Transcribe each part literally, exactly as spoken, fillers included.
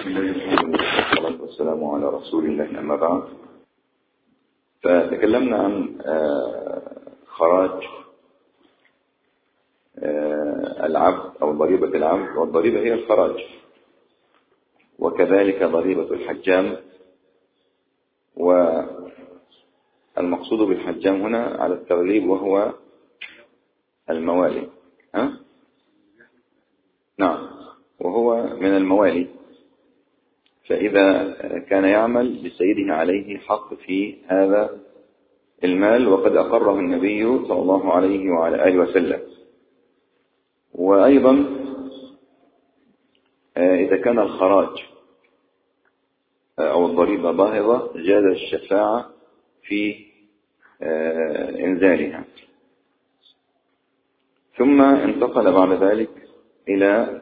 والصلاة والسلام على رسول الله أما بعد. فتكلمنا عن خراج العبد أو ضريبة العبد، والضريبة هي الخراج، وكذلك ضريبة الحجام. والمقصود بالحجام هنا على التغليب وهو الموالي. ها؟ نعم، وهو من الموالي. فإذا كان يعمل لسيده عليه حق في هذا المال، وقد أقره النبي صلى الله عليه وعلى آله وسلم. وأيضا إذا كان الخراج أو الضريبة باهظة جاز الشفاعة في إنزالها. ثم انتقل بعد ذلك إلى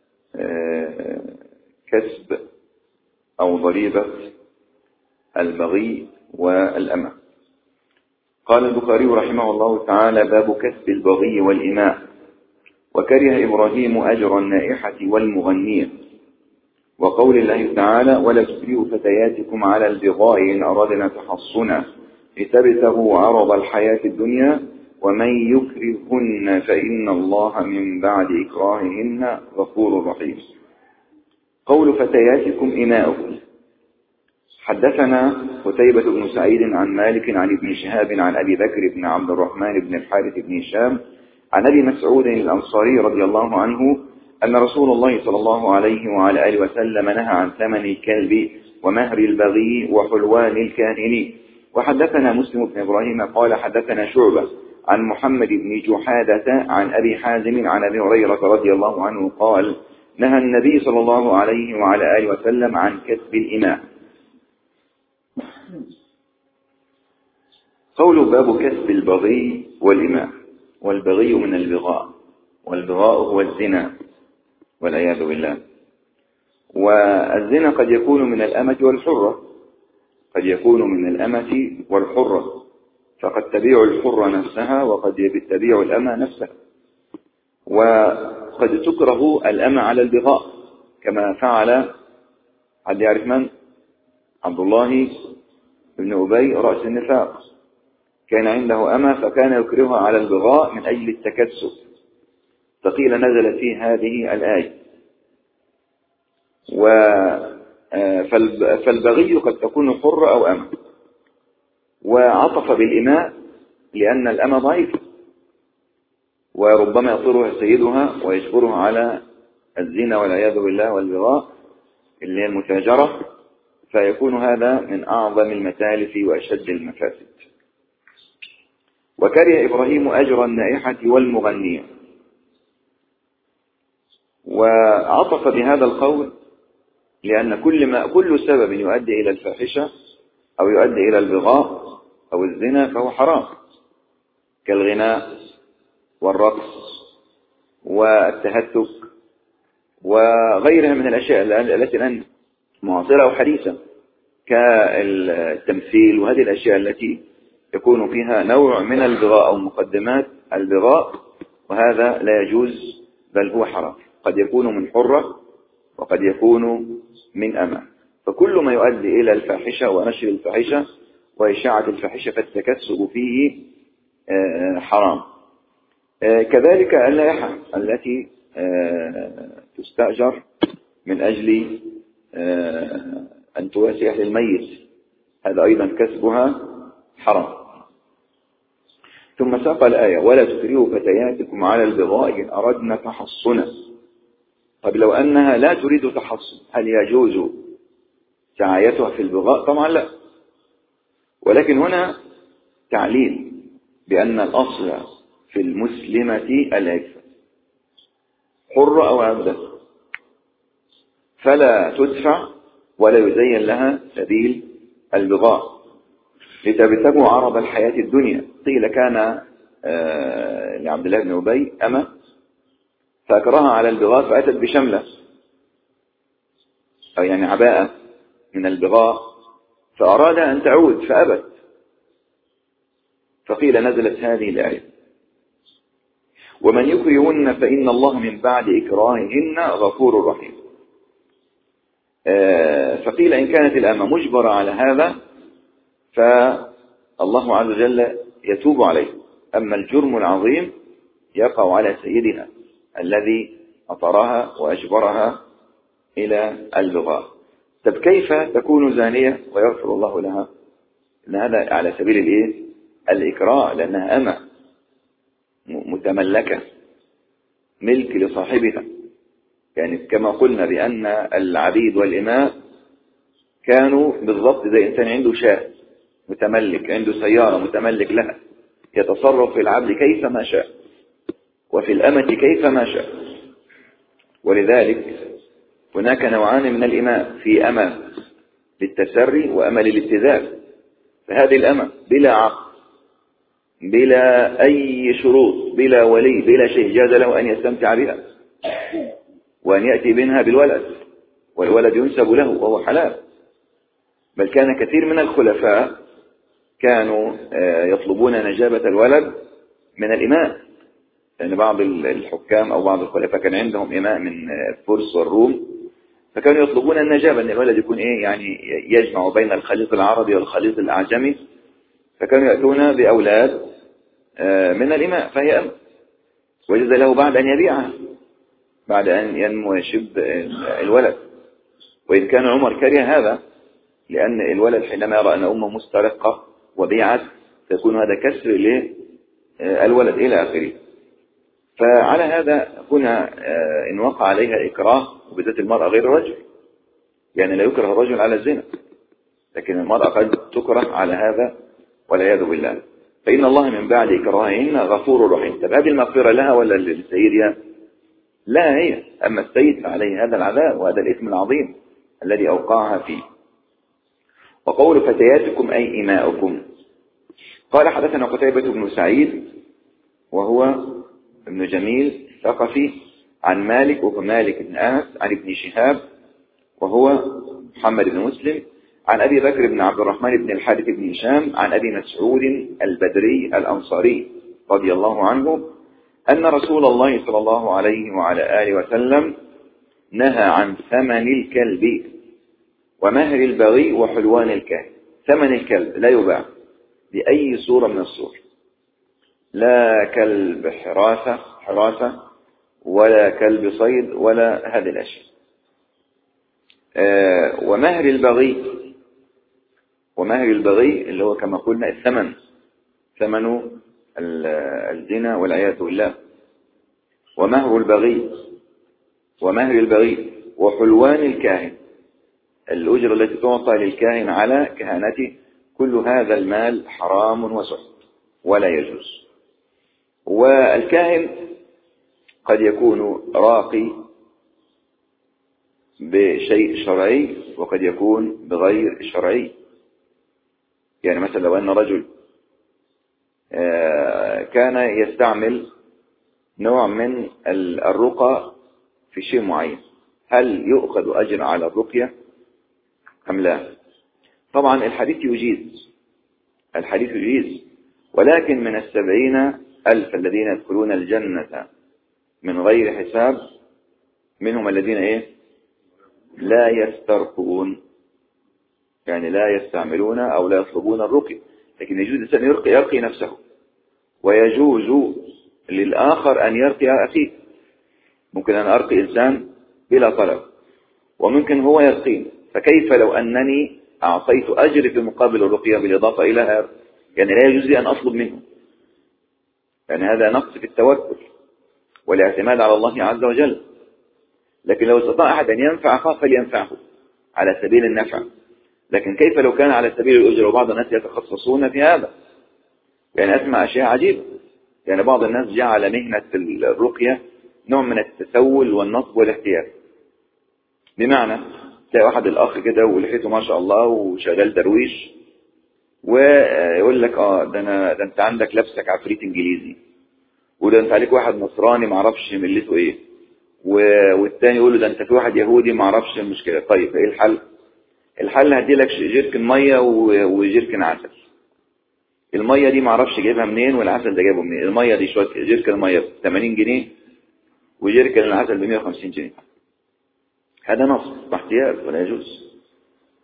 كسب أو ضريبة البغي والأمة. قال البخاري رحمه الله تعالى: باب كسب البغي والإماء. وكره إبراهيم أجر النائحة والمغنية. وقول الله تعالى: ولا تكرهوا فتياتكم على البغاء إن أرادنا تحصنا لتبتغوا عرض الحياة الدنيا ومن يكرهن فإن الله من بعد إكراههن غفور رحيم. قول فتياتكم إماؤكم. حدثنا قتيبة بن سعيد عن مالك عن ابن شهاب عن أبي بكر بن عبد الرحمن بن الحارث بن هشام عن أبي مسعود الأنصاري رضي الله عنه أن رسول الله صلى الله عليه وعلى آله وسلم نهى عن ثمن الكلب ومهر البغي وحلوان الكاهن. وحدثنا مسلم بن إبراهيم قال حدثنا شعبة عن محمد بن جحادة عن أبي حازم عن أبي هريرة رضي الله عنه قال: نهى النبي صلى الله عليه وعلى آله وسلم عن كسب الإماء. قول باب كسب البغي والإماء. والبغي من البغاء، والبغاء هو الزنا والعياذ بالله. والزنا قد يكون من الأمة والحرة، قد يكون من الأمة والحرة، فقد تبيع الحرة نفسها وقد تبيع الأمة نفسها. وقد تكره الأمة على البغاء كما فعل حد يعرف من؟ عبد الله بن أبي رأس النفاق. كان عنده أمة فكان يكرهها على البغاء من أجل التكسب، فقيل نزلت فيه هذه الآية. فالبغي قد تكون حرة أو أمة. وعطف بالإماء لأن الأمة ضعيفة، وربما يطيرها سيدها ويجبرها على الزنا والعياذ بالله والبغاء اللي هي المتاجرة، فيكون هذا من أعظم المتالف وأشد المفاسد. وكره إبراهيم أجر النائحة والمغنية. وعطف بهذا القول لأن كل ما كل سبب يؤدي إلى الفاحشة أو يؤدي إلى البغاء أو الزنا فهو حرام، كالغناء والرقص والتهتك وغيرها من الأشياء التي الآن معاصرة أو حديثة، كالتمثيل وهذه الأشياء التي يكون فيها نوع من البغاء أو مقدمات البغاء، وهذا لا يجوز بل هو حرام. قد يكون من حرة وقد يكون من أمة. فكل ما يؤدي إلى الفاحشة ونشر الفاحشة وإشاعة الفاحشة فالتكسب فيه حرام. كذلك اللائحة التي تستأجر من أجل أن تواسي أهل الميت، هذا أيضا كسبها حرام. ثم ساق الآية: ولا تكرهوا فتياتكم على البغاء إن أردنا تحصنا. طب لو أنها لا تريد تحصن هل يجوز سعايتها في البغاء؟ طبعا لا. ولكن هنا تعليل بأن الأصل في المسلمة العفة، حرة أو عبدة، فلا تدفع ولا يزين لها سبيل البغاء لتبتغوا عرض الحياة الدنيا. قيل كان آه لعبد الله بن أبي أمة فأكرهها على البغاء فأتت بشملة أو يعني عباءة من البغاء، فأراد أن تعود فأبت، فقيل نزلت هذه الآية: ومن يكرهن فإن الله من بعد إكراههن غفور رحيم. فقيل إن كانت الأمة مجبرة على هذا فالله عز وجل يتوب عليه، أما الجرم العظيم يقع على سيدها الذي أطرها وأجبرها إلى البغاء. طب كيف تكون زانية ويغفر الله لها؟ إن هذا على سبيل الإيه؟ الإكراه، لأنها أمة متملكة ملك لصاحبها. يعني كما قلنا بأن العبيد والإماء كانوا بالضبط زي إنسان عنده شاة متملك، عنده سيارة متملك لها، يتصرف في العبد كيفما شاء وفي الأمة كيفما شاء. ولذلك هناك نوعان من الإماء، في أمة للتسري وأمة للابتذال. فهذه الأمة بلا عقد بلا أي شروط بلا ولي بلا شيء جاز له أن يستمتع بها وأن يأتي منها بالولد، والولد ينسب له وهو حلال. بل كان كثير من الخلفاء كانوا يطلبون نجابة الولد من الإماء، لأن يعني بعض الحكام أو بعض الخلفاء كان عندهم إماء من الفرس والروم، فكانوا يطلبون النجابة أن الولد يكون إيه يعني يجمع بين الخليط العربي والخليط الأعجمي، فكانوا يأتون بأولاد من الإماء فهي أم، وجد له بعد أن يبيعها بعد أن ينمو يشب الولد. وإن كان عمر كره هذا، لأن الولد حينما يرى أن أمه مسترقة وبيعت فيكون هذا كسر للولد إلى آخره. فعلى هذا هنا إن وقع عليها إكراه، وبالذات المرأة غير الرجل، يعني لا يكره الرجل على الزنا، لكن المرأة قد تكره على هذا والعياذ بالله. فإن الله من بعد إكراههن غفور رحيم. طب هذه المغفرة لها ولا للسيدها؟ لا هي، أما السيد فعليه هذا العذاب وهذا الإثم العظيم الذي أوقعها فيه. وقول فتياتكم أي إماؤكم. قال حدثنا قتيبة بن سعيد وهو ابن جميل ثقفي عن مالك وهو مالك بن أنس عن ابن شهاب وهو محمد بن مسلم عن أبي بكر بن عبد الرحمن بن الحارث بن هشام عن أبي مسعود البدري الأنصاري رضي الله عنه أن رسول الله صلى الله عليه وعلى آله وسلم نهى عن ثمن الكلب ومهر البغي وحلوان الكاهن. ثمن الكلب لا يباع بأي صورة من الصور، لا كلب حراسة حراسة ولا كلب صيد ولا هذه الأشياء. آه ومهر البغي، ومهر البغي اللي هو كما قلنا الثمن، ثمن الزنا والعياذ بالله. ومهر البغي ومهر البغي وحلوان الكاهن، الأجرة التي تعطى للكاهن على كهانته، كل هذا المال حرام وسحت ولا يجوز. والكاهن قد يكون راقي بشيء شرعي وقد يكون بغير شرعي. يعني مثلا لو أن رجل كان يستعمل نوع من الرقى في شيء معين، هل يؤخذ أجر على الرقية أم لا؟ طبعا الحديث يجيز، الحديث يجيز، ولكن من السبعين ألف الذين يدخلون الجنة من غير حساب منهم الذين إيه؟ لا يسترقون، يعني لا يستعملون أو لا يطلبون الرقي، لكن يجوز الإنسان يرقي, يرقي نفسه، ويجوز للآخر أن يرقي أخيه. ممكن أن أرقي إنسان بلا طلب وممكن هو يرقين، فكيف لو أنني أعطيت أجر في مقابل الرقية بالإضافة إلى هذا؟ يعني لا يجوز لي أن أطلب منه، يعني هذا نقص في التوكل والاعتماد على الله عز وجل. لكن لو استطاع أحد أن ينفع أخاه فلينفعه على سبيل النفع، لكن كيف لو كان على سبيل الأجر؟ وبعض الناس يتخصصون في هذا، يعني أسمع أشياء عجيبة. يعني بعض الناس جعل مهنة الرقية نوع من التسول والنصب والاحتيال، بمعنى تلاقي واحد الأخ كده ولحيته ما شاء الله وشغال درويش، ويقول لك اه ده انا ده انت عندك لبسك عفريت انجليزي، وده انت عليك واحد نصراني ما اعرفش ملته ايه، والتاني يقول له ده انت في واحد يهودي ما اعرفش المشكله. طيب ايه الحل؟ الحل هدي لك جيركن ميه وجيركن عسل. الميه دي ما اعرفش جايبها منين والعسل ده جايبه منين. الميه دي شويه جيركن الميه ب ثمانين جنيه وجيركن العسل ب مئة وخمسين جنيه. هذا نصب واحتيال ولا يجوز.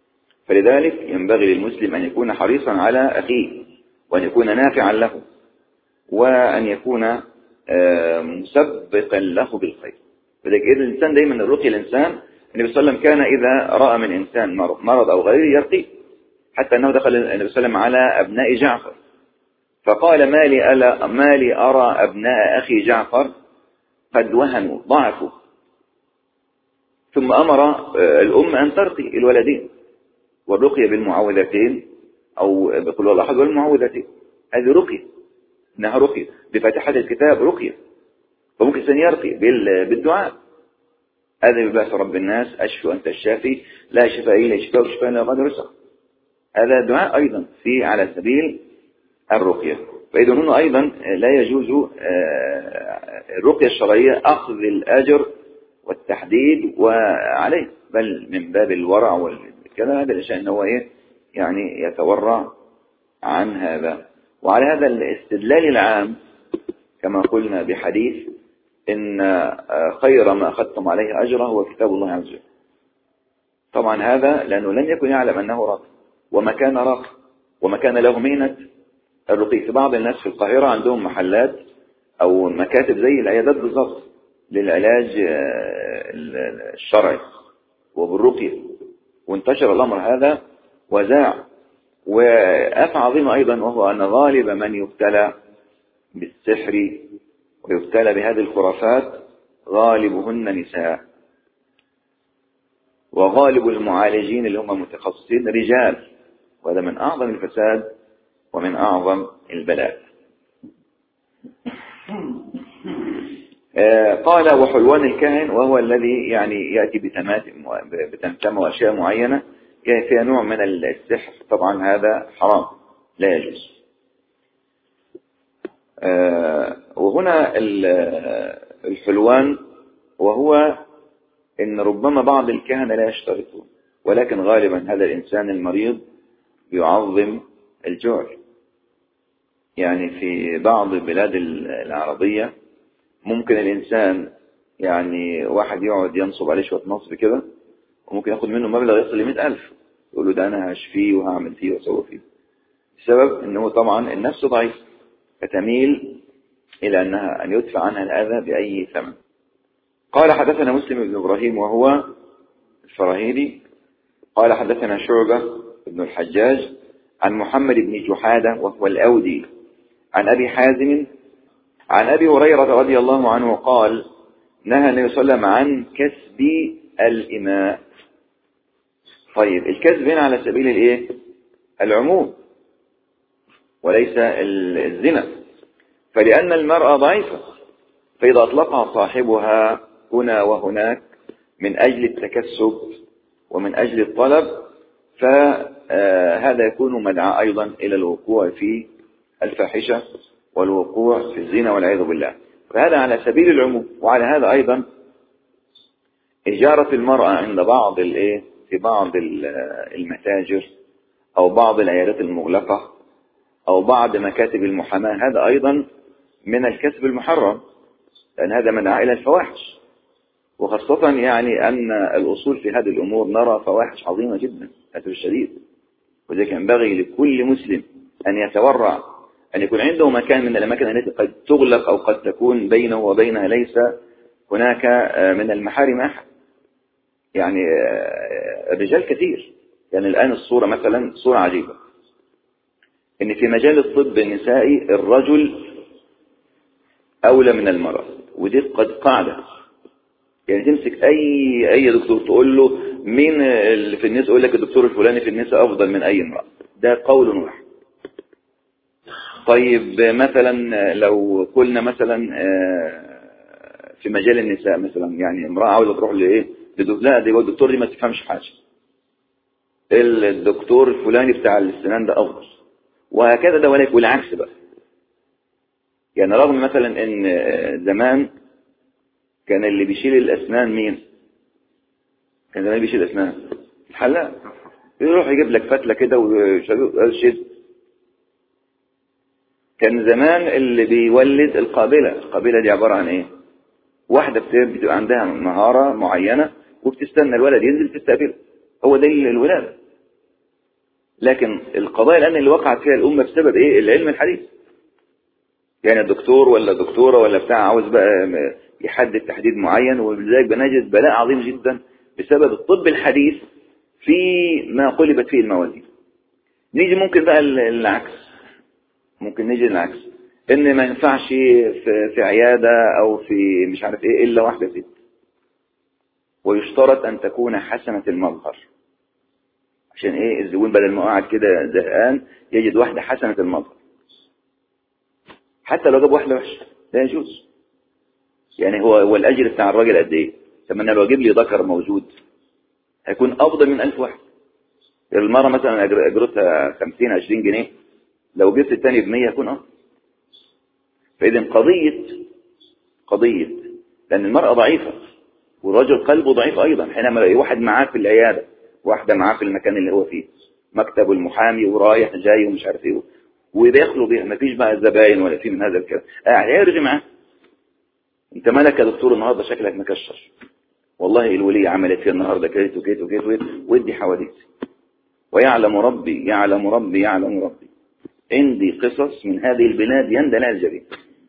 فلذلك ينبغي للمسلم أن يكون حريصا على أخيه، وأن يكون نافعا له، وأن يكون مسبقا له بالخير. فلذلك إذا الإنسان دايما الرقي الإنسان، النبي صلى الله عليه وسلم كان إذا رأى من إنسان مرض أو غيره يرقيه، حتى أنه دخل النبي صلى الله عليه وسلم على أبناء جعفر فقال: ما لي, ألا ما لي أرى أبناء أخي جعفر قد وهنوا ضعفوا. ثم أمر الأم أن ترقي الولدين، والرقية بالمعوذتين أو بقول الله أحد والمعوذتين، هذه رقية، إنها رقية بفاتحة الكتاب رقية. فممكن الإنسان يرقي بالدعاء: هذا بباس رب الناس أشفو أنت الشافي لا شفاء إلا شفاء شفاء لا غادر سقم. هذا دعاء أيضا في على سبيل الرقية. فإذا هنا أيضا لا يجوز الرقية الشرعية أخذ الأجر والتحديد وعليه، بل من باب الورع والكلام هذا الأشياء أنه إيه يعني يتورع عن هذا. وعلى هذا الاستدلال العام كما قلنا بحديث إن خير ما أخذتم عليه أجره هو كتاب الله عز وجل. طبعا هذا لأنه لم يكن يعلم أنه راقي وما كان راقي وما كان له مهنة الرقي. في بعض الناس في القاهرة عندهم محلات أو مكاتب زي العيادات بالضبط للعلاج الشرعي وبالرقية، وانتشر الأمر هذا وزاع. وآفة عظيمة أيضا، وهو أن غالب من يبتلى بالسحر ويبتلى بهذه الخرافات غالبهن نساء، وغالب المعالجين اللي هم متخصصين رجال، وهذا من أعظم الفساد ومن أعظم البلاء. قال: وحلوان الكاهن وهو الذي يعني يأتي بتمتم وأشياء معينة فيها نوع من السحر، طبعا هذا حرام لا يجوز. وهنا الحلوان وهو إن ربما بعض الكهنة لا يشترطون، ولكن غالبا هذا الإنسان المريض يعظم الجوع. يعني في بعض البلاد العربية ممكن الإنسان يعني واحد يقعد ينصب عليه شوية نصب كده، وممكن ياخد منه مبلغ يصل لمئة ألف، يقول له ده أنا هشفيه وهعمل فيه وأسوي فيه، السبب أنه طبعا النفس ضعيف فتميل إلى أنها أن يدفع عنها الأذى بأي ثمن. قال: حدثنا مسلم بن إبراهيم وهو الفراهيدي قال: حدثنا شعبة بن الحجاج عن محمد بن جحادة وهو الأودي عن أبي حازم عن أبي هريرة رضي الله عنه قال: نهى النبي صلى الله عليه وسلم عن كسب الإماء. طيب الكسب هنا على سبيل الإيه؟ العموم وليس الزنا، فلأن المرأة ضعيفة، فإذا أطلقها صاحبها هنا وهناك من أجل التكسب ومن أجل الطلب فهذا يكون مدعاة أيضا إلى الوقوع في الفاحشة والوقوع في الزنا والعياذ بالله. فهذا على سبيل العموم. وعلى هذا أيضا إجارة المرأة عند بعض الإيه في بعض المتاجر أو بعض العيادات المغلقة أو بعض مكاتب المحاماة، هذا أيضا من الكسب المحرم، لأن هذا مدعاة إلى الفواحش، وخاصة يعني أن الأصول في هذه الأمور نرى فواحش عظيمة جدا للأسف الشديد. وذلك ينبغي لكل مسلم أن يتورع أن يكون عنده مكان من الأماكن التي قد تغلق أو قد تكون بينه وبينها ليس هناك من المحارم أحد. يعني الرجال كثير، يعني الآن الصورة مثلا صورة عجيبة، إن في مجال الطب النسائي الرجل أولى من المرأة، ودي قد قاعدة. يعني تمسك أي أي دكتور تقول له مين اللي في النساء، يقول لك الدكتور الفلاني في النساء أفضل من أي امرأة، ده قول واحد. طيب مثلا لو قلنا مثلا في مجال النساء مثلا، يعني امرأة عاوزة تروح لإيه لا دي الدكتور دي ما تفهمش حاجة، الدكتور الفلاني بتاع السنان ده أفضل، وهكذا ده وليك. والعكس بقى، يعني رغم مثلا ان زمان كان اللي بيشيل الأسنان مين؟ كان زمان بيشيل الأسنان الحلاق، يروح يجيب لك فتلة كده ويشد. كان زمان اللي بيولد القابلة، القابلة دي عبارة عن ايه؟ واحدة بتبقى عندها مهارة معينة وبتستنى الولد ينزل تستقبله، هو ده الولادة. لكن القضايا الآن اللي وقعت فيها الأمة بسبب إيه؟ العلم الحديث. يعني الدكتور ولا دكتورة ولا بتاع عاوز بقى يحدد تحديد معين، ولذلك بنجد بلاء عظيم جدا بسبب الطب الحديث في ما قلبت فيه الموازين. نيجي ممكن بقى العكس، ممكن نيجي العكس ان ما ينفعش في, في عيادة او في مش عارف ايه الا واحدة ست، ويشترط ان تكون حسنة المظهر. عشان ايه؟ الزبون بدل ما قاعد كده زهقان يجد واحدة حسنة المظهر، حتى لو جاب واحدة وحشة لا يجوز. يعني هو هو الاجر بتاع الراجل قد ايه؟ طب انا لو اجيب لي ذكر موجود هيكون افضل من ألف واحد. المرة مثلا اجرتها خمسين عشرين جنيه، لو جبت الثاني بمية يكون افضل. فاذا قضية قضية لان المرأة ضعيفة والرجل قلبه ضعيف ايضا، حينما يلاقي واحد معاه في العيادة، واحدة معاه في المكان اللي هو فيه، مكتب المحامي ورايح جاي ومش عارف ايه، وبيخلوا بيها مفيش بقى زباين ولا في من هذا الكلام، قاعد يرجع معاه. انت مالك يا دكتور النهارده شكلك مكشر، والله الولية عملت فيها النهارده كيت وكيت وكيت وكيت، ودي حواديت. ويعلم ربي يعلم ربي يعلم ربي عندي قصص من هذه البلاد يندى لها الجبين.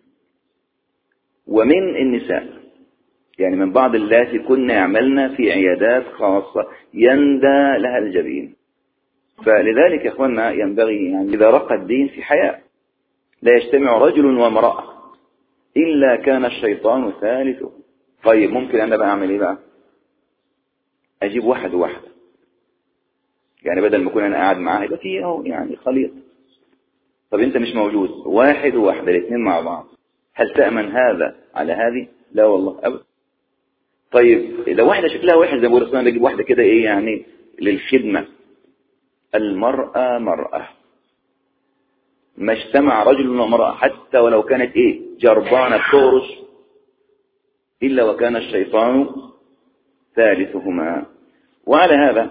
ومن النساء يعني من بعض اللاتي كنا يعملنا في عيادات خاصة يندى لها الجبين. فلذلك يا اخوانا ينبغي يعني إذا رقى الدين في حياة لا يجتمع رجل وامرأة إلا كان الشيطان ثالثه. طيب ممكن أنا بقى أعمل إيه بقى؟ أجيب واحد وواحدة، يعني بدل ما أكون أنا قاعد معاه يبقى فيه أهو يعني خليط. طب أنت مش موجود، واحد وواحدة الاثنين مع بعض، هل تأمن هذا على هذه؟ لا والله أبدا. طيب لو واحدة شكلها وحش زي ما بقول أنا بجيب واحدة كده إيه يعني للخدمة. المرأة مرأة، ما اجتمع رجل وامرأة حتى ولو كانت إيه جربانة بتورش إلا وكان الشيطان ثالثهما. وعلى هذا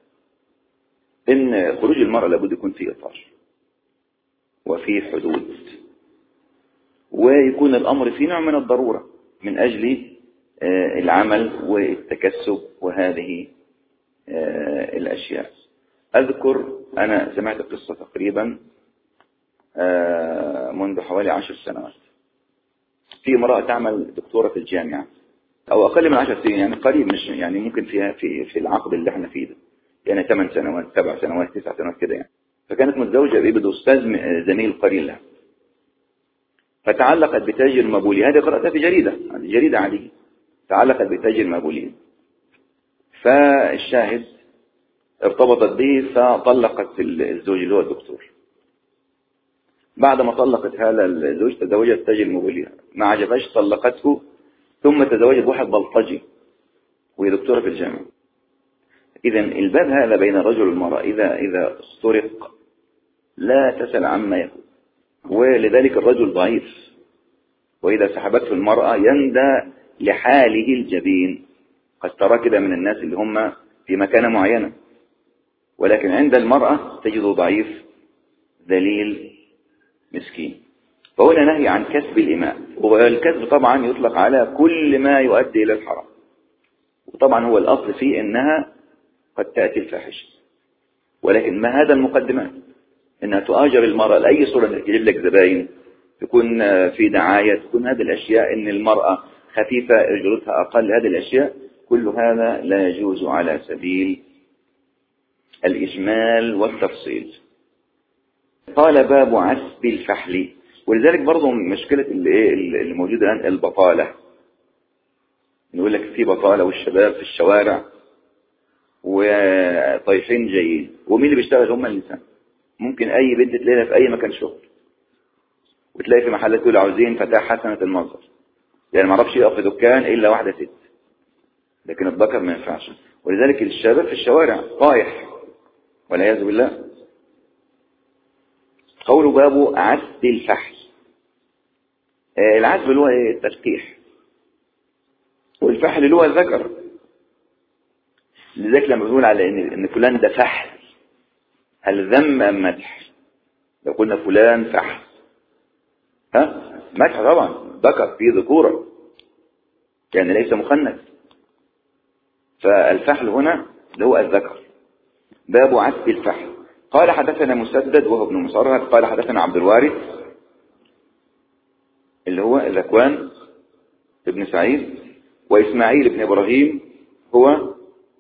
إن خروج المرأة لابد يكون في إطار وفي حدود، ويكون الأمر في نوع من الضرورة من أجل العمل والتكسب وهذه الأشياء. أذكر أنا سمعت قصة تقريبا منذ حوالي عشر سنوات في امرأة تعمل دكتورة في الجامعة أو أقل من عشر سنين، يعني قريب مش يعني ممكن فيها في في العقد اللي احنا فيه ده يعني ثمان سنوات سبع سنوات تسع سنوات كده يعني. فكانت متزوجة بابن أستاذ زميل قرين لها، فتعلقت بتاجر مبولي. هذه قرأتها في جريدة جريدة عادية، تعلقت بتاجر مبولي. فالشاهد ارتبطت به فطلقت الزوج اللي هو الدكتور. بعد ما طلقت هذا الزوج تزوجت تاجر مبولي، ما عجبهاش طلقته، ثم تزوجت واحد بلطجي وهي دكتورة في الجامعة. إذا الباب هذا بين الرجل والمرأة إذا إذا اخترق لا تسأل عما يكون، ولذلك الرجل ضعيف، وإذا سحبته المرأة يندى لحاله الجبين. قد ترى كده من الناس اللي هم في مكانة معينة، ولكن عند المرأة تجده ضعيف ذليل مسكين. فهنا نهي عن كسب الإماء، والكسب طبعا يطلق على كل ما يؤدي إلى الحرام، وطبعا هو الأصل فيه إنها قد تأتي الفاحشة، ولكن ما هذا المقدمات إنها تؤاجر المرأة لأي صورة، تجيب لك زباين، تكون في دعاية، تكون هذه الأشياء، إن المرأة خفيفة أجرتها أقل، هذه الأشياء كل هذا لا يجوز على سبيل الإجمال والتفصيل. قال باب عسب الفحل. ولذلك برضو مشكلة اللي موجودة الآن البطالة، نقول لك في بطالة والشباب في الشوارع وطايحين جايين، ومين اللي بيشتغل؟ هم النساء. ممكن أي بنت تلاقيها في أي مكان شغل، وتلاقي في محلات تقول عاوزين فتاة حسنة المنظر، يعني ما عرفش يقف في دكان إلا واحدة ست، لكن الذكر ما ينفعش. ولذلك الشباب في الشوارع طايح والعياذ بالله. قول باب عسب الفحل. العسب اللي هو التلقيح، والفحل اللي هو الذكر. لذلك لما بنقول على ان ان فلان ده فحل، هل ذم ام مدح؟ لو قلنا فلان فحل ها مدح طبعا، ذكر فيه ذكوره يعني ليس مخنث. فالفحل هنا اللي هو الذكر. باب عسب الفحل. قال حدثنا مسدد وهو ابن مصرهد قال حدثنا عبد الوارث اللي هو ذكوان ابن سعيد وإسماعيل بن إبراهيم هو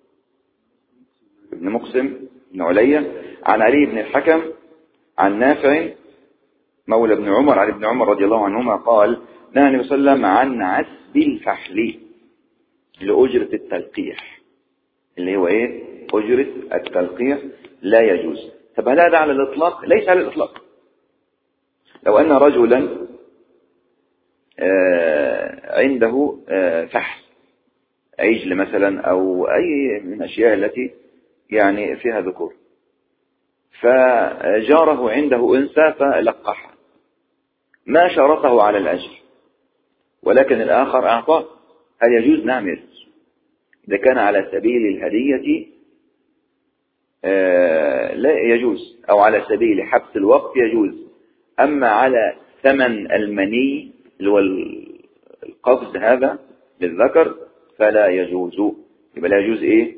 ابن مقسم بن عليا عن علي بن الحكم عن نافع مولى ابن عمر عن ابن عمر رضي الله عنهما قال نهى النبي صلى الله عليه وسلم عن عسب الفحل لأجرة التلقيح اللي هو ايه أجرة التلقيح لا يجوز. طب هل هذا على الإطلاق؟ ليس على الإطلاق. لو أن رجلا آه عنده آه فحل عجل مثلا أو أي من الأشياء التي يعني فيها ذكور فجاره عنده أنثى فلقحها ما شرطه على الأجر ولكن الآخر أعطاه هل يجوز؟ نعم يجوز إذا كان على سبيل الهدية آه لا يجوز أو على سبيل حبس الوقت يجوز. أما على ثمن المني اللي هو القفز هذا للذكر فلا يجوز. يبقى لا يجوز إيه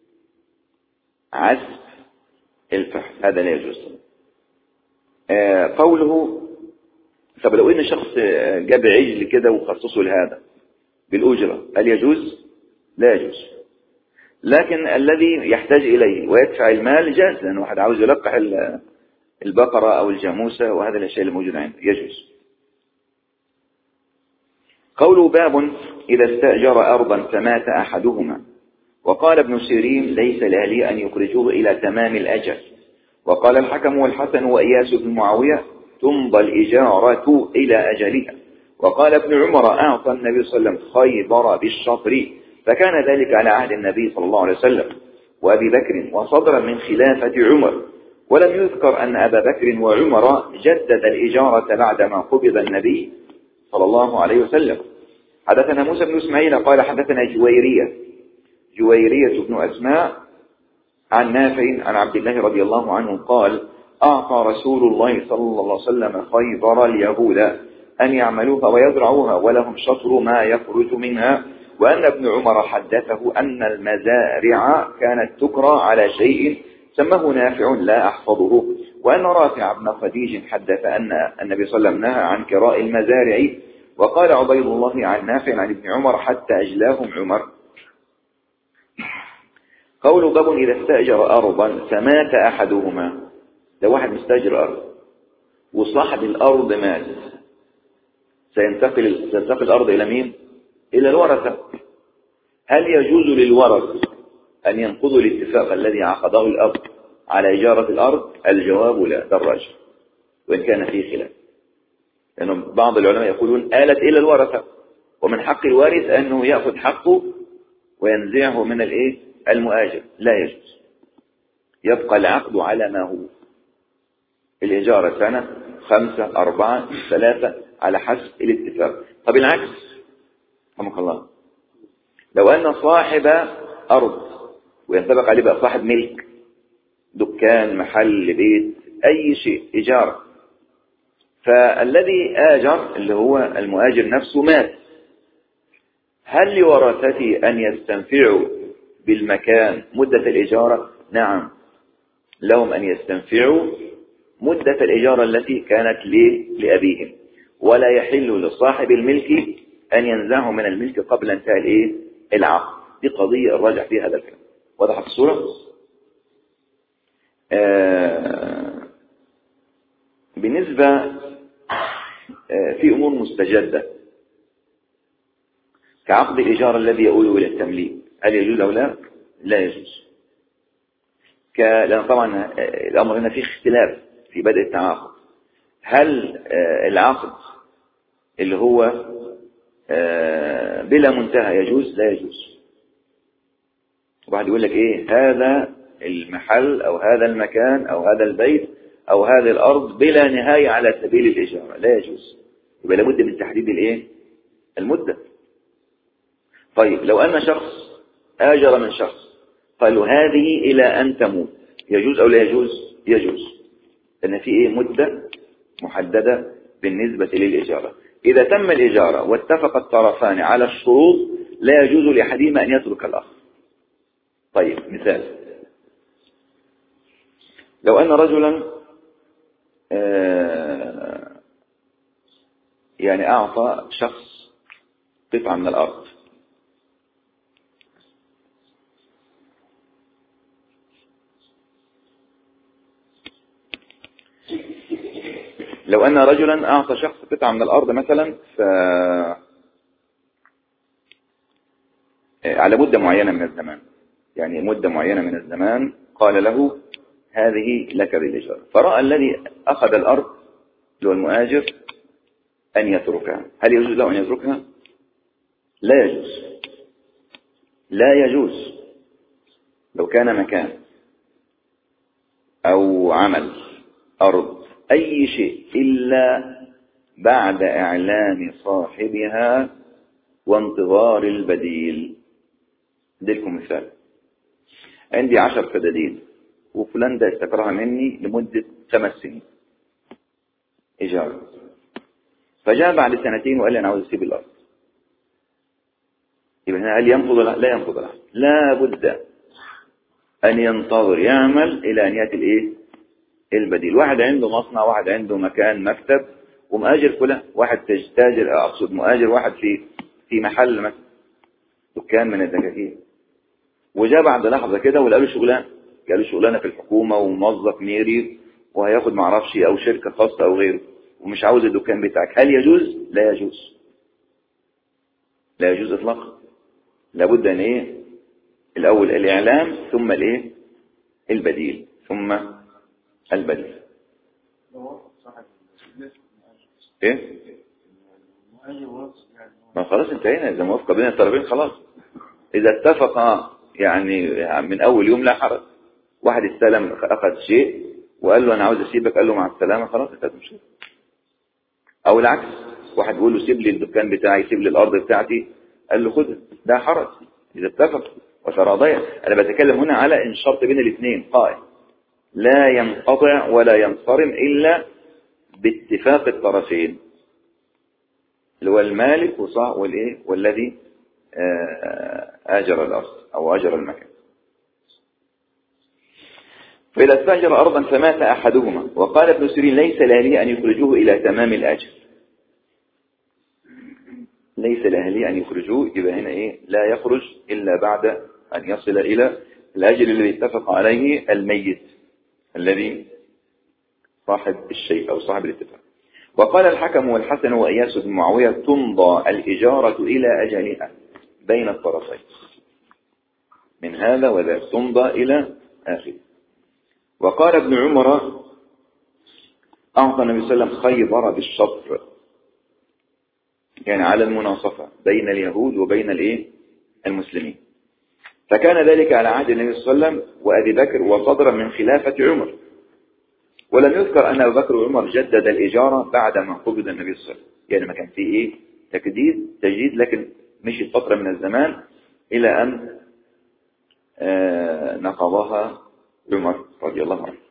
عسب الفحل هذا لا يجوز. آه قوله طب لو ان شخص جاب عجل كده وخصصه لهذا بالأجرة هل يجوز؟ لا يجوز. لكن الذي يحتاج إليه ويدفع المال جاز لأنه واحد عاوز يلقح البقرة أو الجاموسة وهذا الأشياء الموجودة عنده يجوز. قوله باب إذا استأجر أرضا فمات أحدهما وقال ابن سيرين ليس لأهله أن يخرجوه إلى تمام الأجل. وقال الحكم والحسن وإياس بن معاوية تمضى الإجارة إلى أجلها. وقال ابن عمر أعطى النبي صلى الله عليه وسلم خيبر بالشطر فكان ذلك على عهد النبي صلى الله عليه وسلم وأبي بكر وصدرا من خلافة عمر. ولم يذكر أن أبا بكر وعمر جدد الإجارة بعدما قبض النبي صلى الله عليه وسلم. حدثنا موسى بن إسماعيل قال حدثنا جويرية جويرية بن أسماء عن نافع عن عبد الله رضي الله عنه قال أعطى رسول الله صلى الله عليه وسلم خيبر اليهود أن يعملوها ويزرعوها ولهم شطر ما يخرج منها. وأن ابن عمر حدثه أن المزارع كانت تكرى على شيء سماه نافع لا أحفظه. وأن رافع بن خديج حدث أن النبي صلى الله عليه وسلم نهى عن كراء المزارع. وقال عبيد الله عن نافع عن ابن عمر حتى أجلاهم عمر. قول باب إذا استأجر أرضا فمات أحدهما ده واحد مستأجر أرض وصاحب الأرض مات سينتقل سينتقل الأرض إلى مين؟ إلى الورثة. هل يجوز للورث أن ينقضوا الاتفاق الذي عقده الأب على إجارة الأرض؟ الجواب لا دراجة وإن كان فيه خلاف لأنه يعني بعض العلماء يقولون آلت إلى الورثة ومن حق الوارث أنه يأخذ حقه وينزعه من الإيه؟ المؤاجر لا يجوز. يبقى العقد على ما هو الإجارة سنة خمسة أربعة ثلاثة على حسب الاتفاق. طب العكس رحمك الله لو أن صاحب أرض وينطبق عليه بقى صاحب ملك دكان محل بيت أي شيء إجارة فالذي آجر اللي هو المؤاجر نفسه مات هل لورثته أن يستنفعوا بالمكان مدة الإجارة؟ نعم لهم أن يستنفعوا مدة الإجارة التي كانت لأبيهم ولا يحل لصاحب الملك أن ينزعه من الملك قبل انتهاء الإيه؟ العقد. دي قضية الراجع فيها هذا الكلام. وضحت الصورة؟ آه بالنسبة آه في أمور مستجدة كعقد الإجارة الذي يؤول إلى التمليك هل يجوز أو لا؟ لا يجوز. ك... لأن طبعا الأمر هنا فيه اختلاف في بدء التعاقد. هل آه العقد اللي هو آه بلا منتهى يجوز؟ لا يجوز. واحد يقول لك ايه هذا المحل او هذا المكان او هذا البيت او هذه الارض بلا نهاية على سبيل الاجارة لا يجوز. يبقى لابد من تحديد الايه المدة. طيب لو ان شخص اجر من شخص قال له هذه الى ان تموت يجوز او لا يجوز؟ يجوز لان في ايه مدة محددة بالنسبة للاجارة. اذا تم الاجارة واتفق الطرفان على الشروط لا يجوز لاحدهما ان يترك الاخر. طيب مثال لو أن رجلا آه يعني أعطى شخص قطعة من الأرض، لو أن رجلا أعطى شخص قطعة من الأرض مثلا ف... على مدة معينة من الزمان، يعني مدة معينة من الزمان قال له هذه لك بالإجارة، فرأى الذي أخذ الأرض اللي هو المؤاجر أن يتركها، هل يجوز له أن يتركها؟ لا يجوز، لا يجوز. لو كان مكان أو عمل أرض أي شيء إلا بعد إعلام صاحبها وانتظار البديل. اديلكم مثال، عندي عشر فدادين وفلان ده استقرها مني لمدة خمس سنين إيجار، فجاء بعد سنتين وقال لي أنا عاوز أسيب الأرض، يبقى هنا هل ينقض؟ لا ينقض العقد، لا بد أن ينتظر يعمل إلى أن يأتي الإيه؟ البديل. واحد عنده مصنع، واحد عنده مكان مكتب ومؤاجر فلان، واحد تاجر أقصد مؤاجر واحد في في محل مثلا دكان من الدكاكين، وجاء بعد لحظة كده ولقى له شغلانه، قال له شغلانه في الحكومة وموظف ميري وهياخد معرفش أو شركة خاصة أو غيره ومش عاوز الدكان بتاعك، هل يجوز؟ لا يجوز، لا يجوز إطلاقا. لابد أن إيه؟ الأول الإعلام ثم الإيه؟ البديل ثم البديل. إيه؟ ما خلاص انتهينا، إذا موافقة بين الطرفين خلاص، إذا اتفق يعني من أول يوم لا حرج. واحد استلم أخذ شيء وقال له أنا عاوز أسيبك، قال له مع السلامة، خلاص انتهت مشكلة. أو العكس، واحد بيقول له سيب لي الدكان بتاعي، سيب لي الأرض بتاعتي، قال له خد، ده حرج إذا اتفق وتراضيا. أنا بتكلم هنا على إن شرط بين الاثنين قائم لا ينقطع ولا ينصرم إلا باتفاق الطرفين، اللي هو المالك وصاحب والإيه والذي آجر الأرض أو آجر المكان. فإذا استأجر أرضا فمات أحدهما وقال ابن سيرين ليس لأهله أن يخرجوه إلى تمام الأجل، ليس لأهله أن يخرجوه، يبقى هنا إيه؟ لا يخرج إلا بعد أن يصل إلى الأجل الذي اتفق عليه الميت الذي صاحب الشيء أو صاحب الاتفاق. وقال الحكم والحسن وإياس بن معاوية تمضى الإجارة إلى أجلها بين الطرفين، من هذا وذاك تمضى إلى آخر. وقال ابن عمر أعطى النبي صلى الله عليه وسلم خيبر بالشطر، يعني على المناصفة بين اليهود وبين الإيه؟ المسلمين، فكان ذلك على عهد النبي صلى الله عليه وسلم وأبي بكر وصدر من خلافة عمر. ولم يذكر أن أبو بكر وعمر جدد الإجارة بعد ما قبض النبي صلى الله عليه وسلم، يعني ما كان فيه إيه؟ تجديد تجديد، لكن مشي فترة من الزمان إلى أن آه نقضها عمر رضي الله عنه.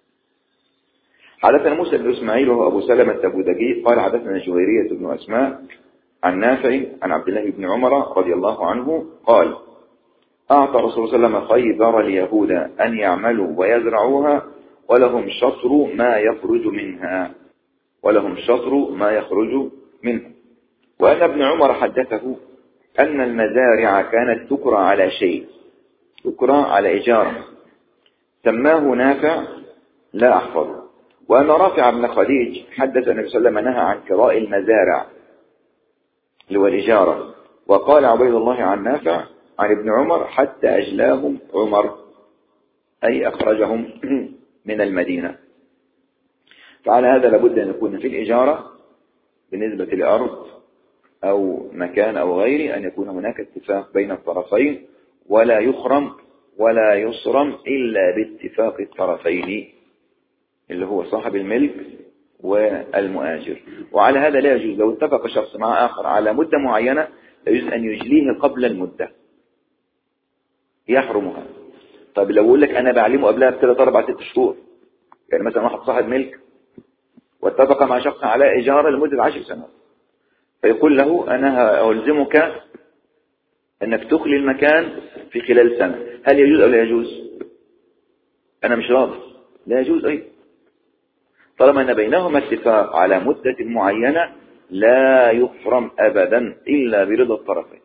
حدثنا موسى بن إسماعيل وهو أبو سلمة التبوذكي قال حدثنا جويرية بن أسماء عن نافع عن عبد الله بن عمر رضي الله عنه قال أعطى رسول الله صلى الله عليه وسلم خيبر اليهود أن يعملوا ويزرعوها ولهم شطر ما يخرج منها، ولهم شطر ما يخرج منها. وأن ابن عمر حدثه أن المزارع كانت تكرى على شيء، تكرى على إجارة، سماه نافع لا أحفظه. وأن رافع بن خديج حدث النبي صلى الله عليه وسلم نهى عن كراء المزارع اللي هو الإجارة. وقال عبيد الله عن نافع عن ابن عمر حتى أجلاهم عمر، أي أخرجهم من المدينة. فعلى هذا لابد أن يكون في الإجارة بالنسبة لأرض أو مكان أو غيره أن يكون هناك اتفاق بين الطرفين، ولا يخرم ولا يصرم إلا باتفاق الطرفين اللي هو صاحب الملك والمؤاجر. وعلى هذا لا يجوز لو اتفق شخص مع آخر على مدة معينة لا يجوز أن يجليه قبل المدة، يحرمها. طب لو يقول لك أنا بعلمه قبلها بثلاث أربع ست شهور، يعني مثلا واحد صاحب ملك واتفق مع شخص على إجارة لمدة عشر سنوات، فيقول له أنا ألزمك أنك تخلي المكان في خلال سنة، هل يجوز أو لا يجوز؟ أنا مش راضي، لا يجوز أيضا، طالما أن بينهما اتفاق على مدة معينة لا يحرم أبدا إلا برضا الطرفين.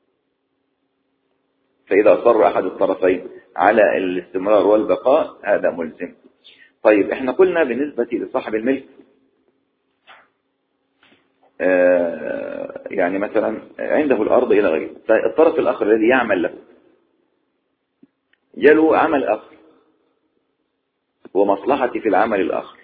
فإذا أصر أحد الطرفين على الاستمرار والبقاء هذا ملزم. طيب احنا قلنا بالنسبة لصاحب الملك آه يعني مثلا عنده الأرض إلى غيره، فالطرف الآخر الذي يعمل له جاله عمل آخر ومصلحتي في العمل الآخر،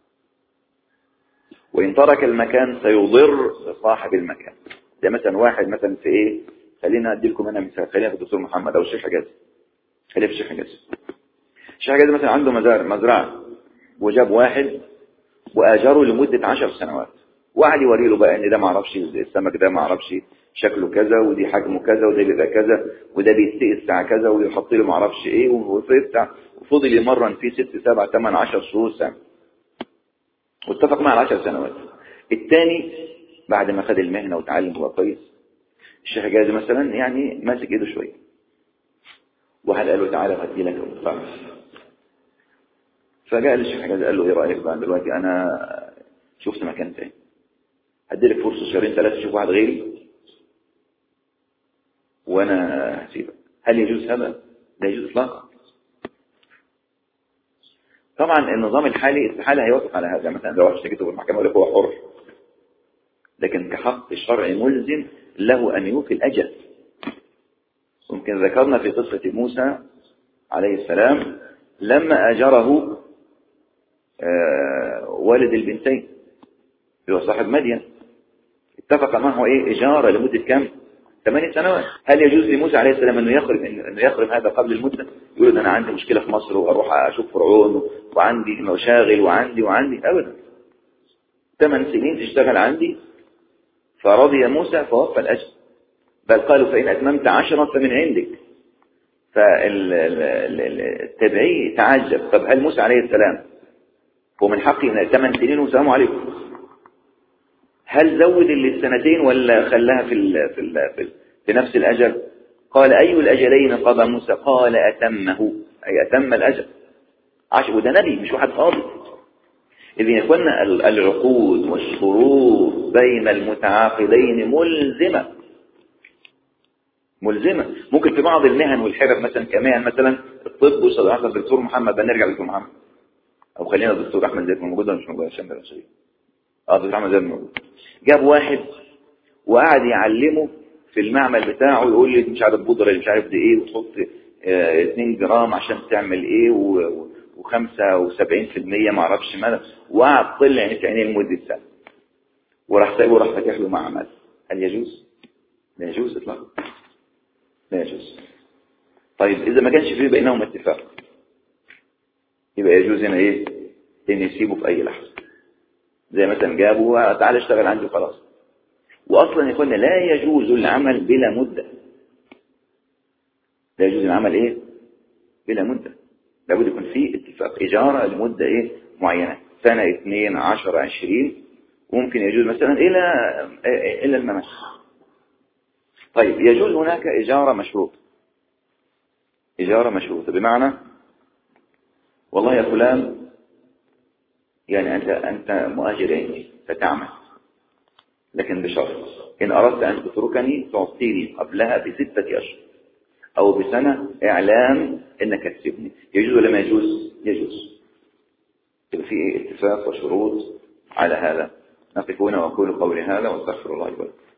وإن ترك المكان سيضر صاحب المكان. ده مثلا واحد مثلا في إيه، خلينا أدي لكم أنا مثال، خلينا في الدكتور محمد أو الشيخ حجازي، خلينا في الشيخ حجازي. الشيخ حجازي مثلا عنده مزارع مزرعة وجاب واحد وآجره لمدة عشر سنوات، وقعد يوري له بقى إن ده معرفش السمك ده معرفش شكله كذا ودي حجمه كذا وده بيبقى كذا وده بيستقي الساعة كذا ويحط له معرفش إيه ويفتح، وفضل يمرن فيه ست سبع ثمان عشر شهور سنة، واتفق مع العشر سنوات. الثاني بعد ما خد المهنة وتعلم هو كويس، الشيخ حجازي مثلا يعني ماسك ايده شوية، واحد قال له تعالى هدي لك الفرس، فجاء للشيخ حجازي قال له ايه رأيك بقى دلوقتي انا شفت مكان تاني هدي لك فرصة شهرين ثلاثة تشوف واحد غيري وانا هسيبك، هل يجوز هذا؟ لا يجوز اطلاقا. طبعا النظام الحالي استحالة هيوافق على هذا، مثلا لو اشتكيته في المحكمة يقول هو حر، لكن كحق الشرع ملزم له أن يوفي الأجل. ممكن ذكرنا في قصة موسى عليه السلام لما أجره والد البنتين هو صاحب مدين، اتفق معه إيه إجارة لمدة كم؟ ثمانية سنوات. هل يجوز لموسى عليه السلام أنه يخرم أنه يخرم هذا قبل المدة؟ يقول أنا عندي مشكلة في مصر وأروح أشوف فرعون وعندي مشاغل وعندي وعندي أبدا. ثمان سنين تشتغل عندي، فرضي موسى فوفى الأجر، بل قالوا فإن أتممت عشرا فمن عندك. فالتبعي تعجب، طب هل موسى عليه السلام هو من حقه من ثمان سنين وسلام عليكم، هل زود السنتين ولا خلاها في ال في ال في, ال في نفس الأجل؟ قال أي الأجلين قضى موسى؟ قال أتمه، أي أتم الأجل عشر، وده نبي مش واحد فاضي. إذن يكون العقود والشروط بين المتعاقدين ملزمة ملزمة. ممكن في بعض المهن والحرف مثلا كمان مثلا الطب وصدق الدكتور محمد، بنرجع للدكتور محمد أو خلينا الدكتور أحمد زيد موجود ولا مش موجود عشان ده شيء. اه الدكتور أحمد زيد موجود. جاب واحد وقعد يعلمه في المعمل بتاعه، يقول لي مش عارف بودرة مش عارف دي ايه وتحط اه اتنين جرام عشان تعمل ايه وخمسة وسبعين في المية معرفش ماذا، وقعد طلع في عينيه لمدة سنة وراح سايبه وراح فاتح له معمل. هل يجوز؟ لا يجوز اطلاقا، لا يجوز. طيب إذا ما كانش فيه بينهم اتفاق يبقى يجوز هنا إيه؟ إن يسيبه في أي لحظة، زي مثلا جابه تعال اشتغل عندي خلاص. وأصلا يقولنا لا يجوز العمل بلا مدة، لا يجوز العمل إيه؟ بلا مدة، لابد يكون فيه اتفاق إجارة لمدة إيه؟ معينة، سنة اثنين عشر عشرين، وممكن يجوز مثلا إلى إلى الممات. طيب يجوز هناك إجارة مشروط، إجارة مشروطة بمعنى والله يا فلان يعني أنت أنت مؤجر عندي فتعمل، لكن بشرط إن أردت أن تتركني تعطيني قبلها بستة أشهر أو بسنة إعلام إنك تسيبني. يجوز ولا ما يجوز؟ يجوز. يبقى في اتفاق وشروط على هذا. نقف هنا وأقول قولي هذا واستغفر الله لي ولكم.